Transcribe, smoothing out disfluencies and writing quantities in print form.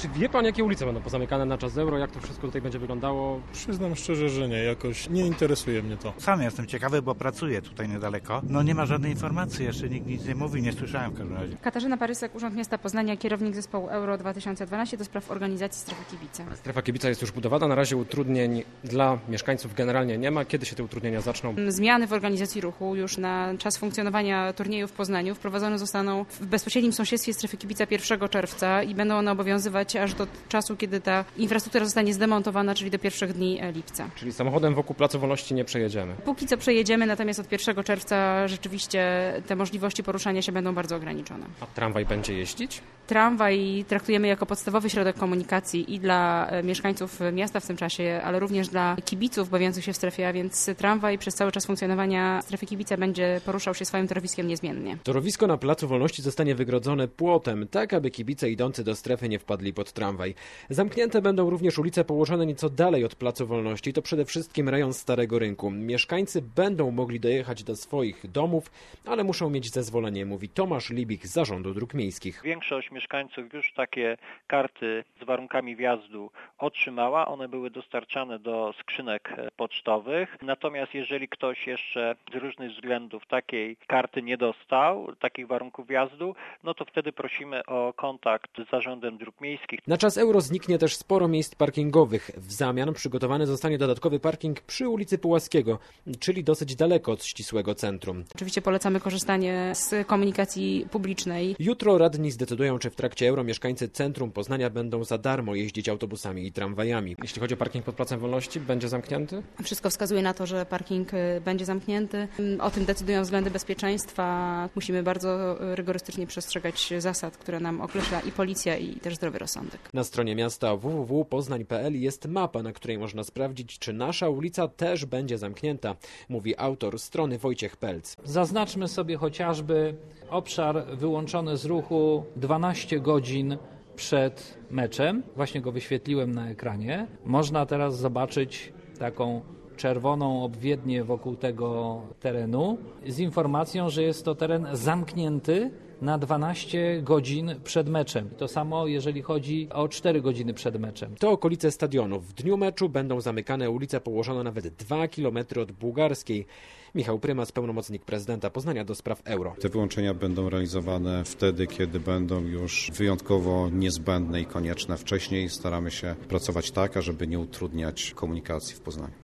Czy wie pan, jakie ulice będą pozamykane na czas Euro? Jak to wszystko tutaj będzie wyglądało? Przyznam szczerze, że nie. Jakoś nie interesuje mnie to. Sam jestem ciekawy, bo pracuję tutaj niedaleko. No nie ma żadnej informacji, jeszcze nikt nic nie mówi, nie słyszałem w każdym razie. Katarzyna Parysek, Urząd Miasta Poznania, kierownik zespołu Euro 2012 do spraw organizacji strefy kibica. Strefa kibica jest już budowana, na razie utrudnień dla mieszkańców generalnie nie ma. Kiedy się te utrudnienia zaczną? Zmiany w organizacji ruchu już na czas funkcjonowania turnieju w Poznaniu wprowadzone zostaną w bezpośrednim sąsiedztwie strefy kibica 1 czerwca i będą one obowiązywać aż do czasu, kiedy ta infrastruktura zostanie zdemontowana, czyli do pierwszych dni lipca. Czyli samochodem wokół Placu Wolności nie przejedziemy. Póki co przejedziemy, natomiast od 1 czerwca rzeczywiście te możliwości poruszania się będą bardzo ograniczone. A tramwaj będzie jeździć? Tramwaj traktujemy jako podstawowy środek komunikacji i dla mieszkańców miasta w tym czasie, ale również dla kibiców bawiących się w strefie, a więc tramwaj przez cały czas funkcjonowania strefy kibica będzie poruszał się swoim torowiskiem niezmiennie. Torowisko na Placu Wolności zostanie wygrodzone płotem, tak aby kibice idący do strefy nie wpadli pod tramwaj. Zamknięte będą również ulice położone nieco dalej od Placu Wolności, to przede wszystkim rejon Starego Rynku. Mieszkańcy będą mogli dojechać do swoich domów, ale muszą mieć zezwolenie, mówi Tomasz Libik z Zarządu Dróg Miejskich. Większość mieszkańców już takie karty z warunkami wjazdu otrzymała. One były dostarczane do skrzynek pocztowych. Natomiast jeżeli ktoś jeszcze z różnych względów takiej karty nie dostał, takich warunków wjazdu, no to wtedy prosimy o kontakt z Zarządem Dróg Miejskich. Na czas Euro zniknie też sporo miejsc parkingowych. W zamian przygotowany zostanie dodatkowy parking przy ulicy Pułaskiego, czyli dosyć daleko od ścisłego centrum. Oczywiście polecamy korzystanie z komunikacji publicznej. Jutro radni zdecydują, czy w trakcie Euro mieszkańcy centrum Poznania będą za darmo jeździć autobusami i tramwajami. Jeśli chodzi o parking pod Placem Wolności, będzie zamknięty? Wszystko wskazuje na to, że parking będzie zamknięty. O tym decydują względy bezpieczeństwa. Musimy bardzo rygorystycznie przestrzegać zasad, które nam określa i policja, i też zdrowy rozsądek. Na stronie miasta www.poznań.pl jest mapa, na której można sprawdzić, czy nasza ulica też będzie zamknięta, mówi autor strony Wojciech Pelc. Zaznaczmy sobie chociażby obszar wyłączony z ruchu 12 godzin przed meczem. Właśnie go wyświetliłem na ekranie. Można teraz zobaczyć taką czerwoną obwiednię wokół tego terenu z informacją, że jest to teren zamknięty na 12 godzin przed meczem. To samo jeżeli chodzi o 4 godziny przed meczem. To okolice stadionu. W dniu meczu będą zamykane ulice położone nawet 2 km od Bułgarskiej. Michał Prymas, pełnomocnik prezydenta Poznania do spraw Euro. Te wyłączenia będą realizowane wtedy, kiedy będą już wyjątkowo niezbędne i konieczne. Wcześniej staramy się pracować tak, ażeby nie utrudniać komunikacji w Poznaniu.